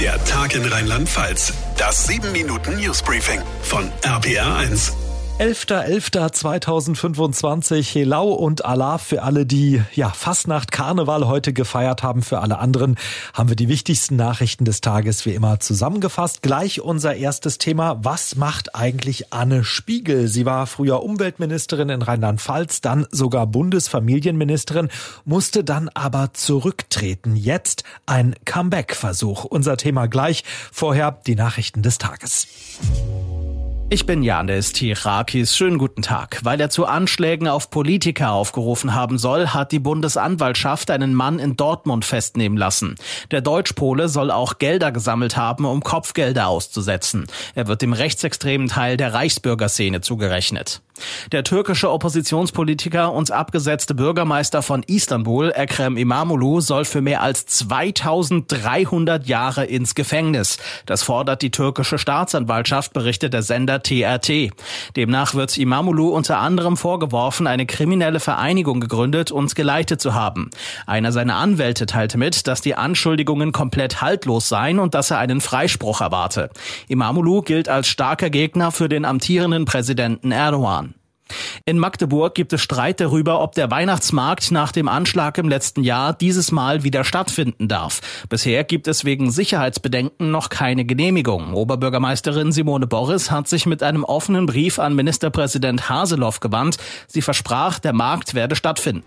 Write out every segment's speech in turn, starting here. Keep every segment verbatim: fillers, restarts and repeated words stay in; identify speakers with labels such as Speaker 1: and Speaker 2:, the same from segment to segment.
Speaker 1: Der Tag in Rheinland-Pfalz. Das sieben Minuten Newsbriefing von R P R eins.
Speaker 2: elfter elfter zweitausendfünfundzwanzig, Helau und Allah für alle, die ja Fastnacht, Karneval heute gefeiert haben. Für alle anderen haben wir die wichtigsten Nachrichten des Tages wie immer zusammengefasst. Gleich unser erstes Thema. Was macht eigentlich Anne Spiegel? Sie war früher Umweltministerin in Rheinland-Pfalz, dann sogar Bundesfamilienministerin, musste dann aber zurücktreten. Jetzt ein Comeback-Versuch. Unser Thema gleich. Vorher die Nachrichten des Tages.
Speaker 3: Ich bin Janis Tirakis. Schönen guten Tag. Weil er zu Anschlägen auf Politiker aufgerufen haben soll, hat die Bundesanwaltschaft einen Mann in Dortmund festnehmen lassen. Der Deutschpole soll auch Gelder gesammelt haben, um Kopfgelder auszusetzen. Er wird dem rechtsextremen Teil der Reichsbürgerszene zugerechnet. Der türkische Oppositionspolitiker und abgesetzte Bürgermeister von Istanbul, Ekrem İmamoğlu, soll für mehr als zweitausenddreihundert Jahre ins Gefängnis. Das fordert die türkische Staatsanwaltschaft, berichtet der Sender T R T. Demnach wird İmamoğlu unter anderem vorgeworfen, eine kriminelle Vereinigung gegründet und geleitet zu haben. Einer seiner Anwälte teilte mit, dass die Anschuldigungen komplett haltlos seien und dass er einen Freispruch erwarte. İmamoğlu gilt als starker Gegner für den amtierenden Präsidenten Erdogan. In Magdeburg gibt es Streit darüber, ob der Weihnachtsmarkt nach dem Anschlag im letzten Jahr dieses Mal wieder stattfinden darf. Bisher gibt es wegen Sicherheitsbedenken noch keine Genehmigung. Oberbürgermeisterin Simone Boris hat sich mit einem offenen Brief an Ministerpräsident Haseloff gewandt. Sie versprach, der Markt werde stattfinden.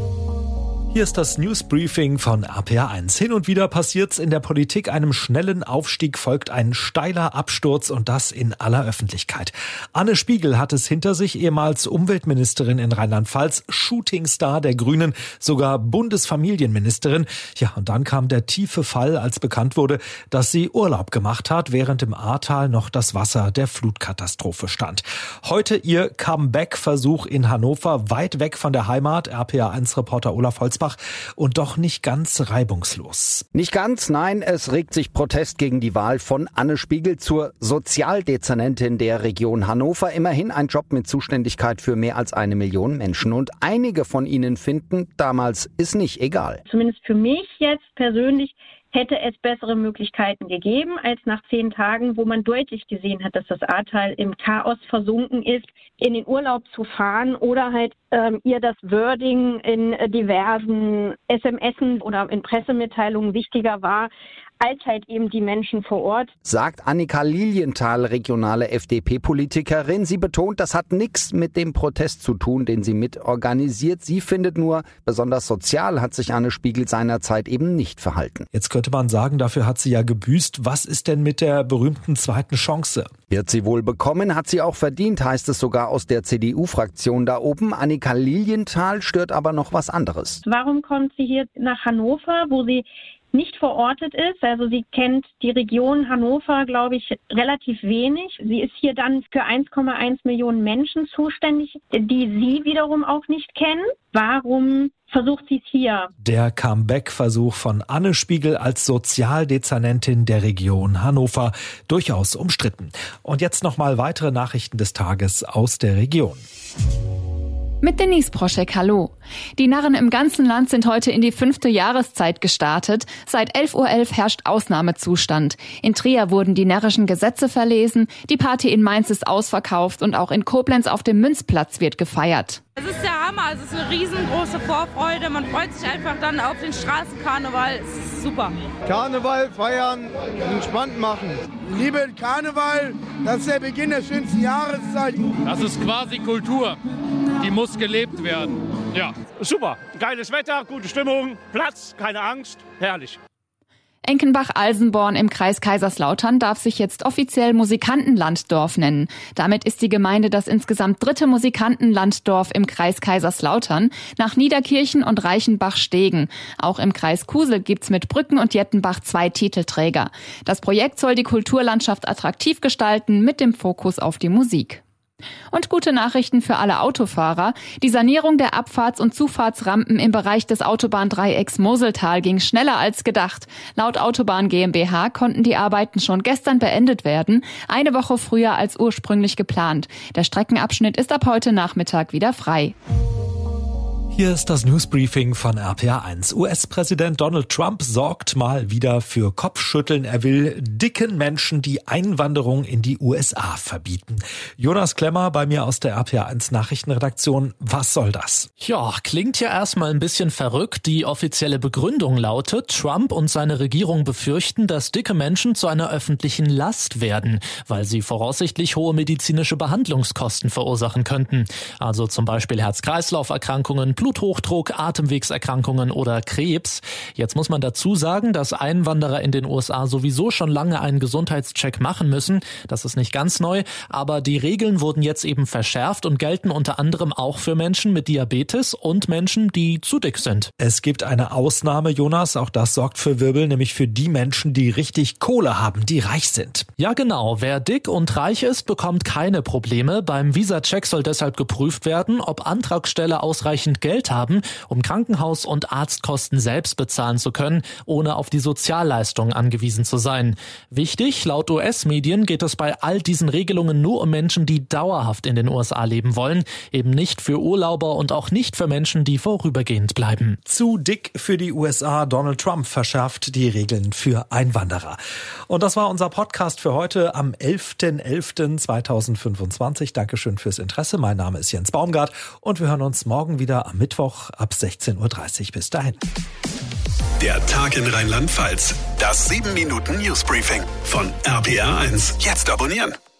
Speaker 2: Hier ist das Newsbriefing von R P R eins. Hin und wieder passiert's in der Politik. Einem schnellen Aufstieg folgt ein steiler Absturz und das in aller Öffentlichkeit. Anne Spiegel hat es hinter sich, ehemals Umweltministerin in Rheinland-Pfalz, Shootingstar der Grünen, sogar Bundesfamilienministerin. Ja, und dann kam der tiefe Fall, als bekannt wurde, dass sie Urlaub gemacht hat, während im Ahrtal noch das Wasser der Flutkatastrophe stand. Heute ihr Comeback-Versuch in Hannover, weit weg von der Heimat. R P R eins Reporter Olaf Holzbach. Und doch nicht ganz reibungslos.
Speaker 4: Nicht ganz, nein, es regt sich Protest gegen die Wahl von Anne Spiegel zur Sozialdezernentin der Region Hannover. Immerhin ein Job mit Zuständigkeit für mehr als eine Million Menschen. Und einige von ihnen finden, damals ist nicht egal.
Speaker 5: Zumindest für mich jetzt persönlich hätte es bessere Möglichkeiten gegeben als nach zehn Tagen, wo man deutlich gesehen hat, dass das Ahrtal im Chaos versunken ist, in den Urlaub zu fahren oder halt ähm, ihr das Wording in äh, diversen S M Sen oder in Pressemitteilungen wichtiger war, als halt eben die Menschen vor Ort.
Speaker 4: Sagt Annika Lilienthal, regionale F D P-Politikerin. Sie betont, das hat nichts mit dem Protest zu tun, den sie mitorganisiert. Sie findet nur, besonders sozial hat sich Anne Spiegel seinerzeit eben nicht verhalten.
Speaker 2: Jetzt könnte man sagen, dafür hat sie ja gebüßt. Was ist denn mit der berühmten zweiten Chance?
Speaker 4: Wird sie wohl bekommen, hat sie auch verdient, heißt es sogar aus der C D U-Fraktion da oben. Annika Lilienthal stört aber noch was anderes.
Speaker 5: Warum kommt sie hier nach Hannover, wo sie nicht verortet ist? Also sie kennt die Region Hannover, glaube ich, relativ wenig. Sie ist hier dann für eins Komma eins Millionen Menschen zuständig, die sie wiederum auch nicht kennen. Warum versucht sie es hier?
Speaker 2: Der Comeback-Versuch von Anne Spiegel als Sozialdezernentin der Region Hannover. Durchaus umstritten. Und jetzt nochmal weitere Nachrichten des Tages aus der Region.
Speaker 6: Mit Denise Proschek, hallo. Die Narren im ganzen Land sind heute in die fünfte Jahreszeit gestartet. Seit elf Uhr elf herrscht Ausnahmezustand. In Trier wurden die närrischen Gesetze verlesen, die Party in Mainz ist ausverkauft und auch in Koblenz auf dem Münzplatz wird gefeiert.
Speaker 7: Es ist der Hammer, es ist eine riesengroße Vorfreude. Man freut sich einfach dann auf den Straßenkarneval. Es ist super.
Speaker 8: Karneval feiern, entspannt machen. Liebe Karneval, das ist der Beginn der schönsten Jahreszeit.
Speaker 9: Das ist quasi Kultur. Die muss gelebt werden. Ja,
Speaker 10: super. Geiles Wetter, gute Stimmung, Platz, keine Angst. Herrlich.
Speaker 6: Enkenbach-Alsenborn im Kreis Kaiserslautern darf sich jetzt offiziell Musikantenlanddorf nennen. Damit ist die Gemeinde das insgesamt dritte Musikantenlanddorf im Kreis Kaiserslautern, nach Niederkirchen und Reichenbach-Stegen. Auch im Kreis Kusel gibt's mit Brücken und Jettenbach zwei Titelträger. Das Projekt soll die Kulturlandschaft attraktiv gestalten mit dem Fokus auf die Musik. Und gute Nachrichten für alle Autofahrer. Die Sanierung der Abfahrts- und Zufahrtsrampen im Bereich des Autobahndreiecks Moseltal ging schneller als gedacht. Laut Autobahn GmbH konnten die Arbeiten schon gestern beendet werden, eine Woche früher als ursprünglich geplant. Der Streckenabschnitt ist ab heute Nachmittag wieder frei.
Speaker 2: Hier ist das Newsbriefing von R P R eins. U S-Präsident Donald Trump sorgt mal wieder für Kopfschütteln. Er will dicken Menschen die Einwanderung in die U S A verbieten. Jonas Klemmer bei mir aus der R P R eins Nachrichtenredaktion. Was soll das?
Speaker 11: Ja, klingt ja erstmal ein bisschen verrückt. Die offizielle Begründung lautet, Trump und seine Regierung befürchten, dass dicke Menschen zu einer öffentlichen Last werden, weil sie voraussichtlich hohe medizinische Behandlungskosten verursachen könnten. Also zum Beispiel Herz-Kreislauf-Erkrankungen, Bluthochdruck, Atemwegserkrankungen oder Krebs. Jetzt muss man dazu sagen, dass Einwanderer in den U S A sowieso schon lange einen Gesundheitscheck machen müssen. Das ist nicht ganz neu, aber die Regeln wurden jetzt eben verschärft und gelten unter anderem auch für Menschen mit Diabetes und Menschen, die zu dick sind.
Speaker 2: Es gibt eine Ausnahme, Jonas, auch das sorgt für Wirbel, nämlich für die Menschen, die richtig Kohle haben, die reich sind.
Speaker 11: Ja genau, wer dick und reich ist, bekommt keine Probleme. Beim Visa-Check soll deshalb geprüft werden, ob Antragsteller ausreichend Geld haben, um Krankenhaus- und Arztkosten selbst bezahlen zu können, ohne auf die Sozialleistungen angewiesen zu sein. Wichtig, laut U S-Medien geht es bei all diesen Regelungen nur um Menschen, die dauerhaft in den U S A leben wollen, eben nicht für Urlauber und auch nicht für Menschen, die vorübergehend bleiben.
Speaker 2: Zu dick für die U S A. Donald Trump verschärft die Regeln für Einwanderer. Und das war unser Podcast für heute am elften elften zweitausendfünfundzwanzig. Dankeschön fürs Interesse. Mein Name ist Jens Baumgart und wir hören uns morgen wieder am Mittwoch ab sechzehn Uhr dreißig. Bis dahin.
Speaker 1: Der Tag in Rheinland-Pfalz. Das sieben Minuten Newsbriefing von R P R eins. Jetzt abonnieren.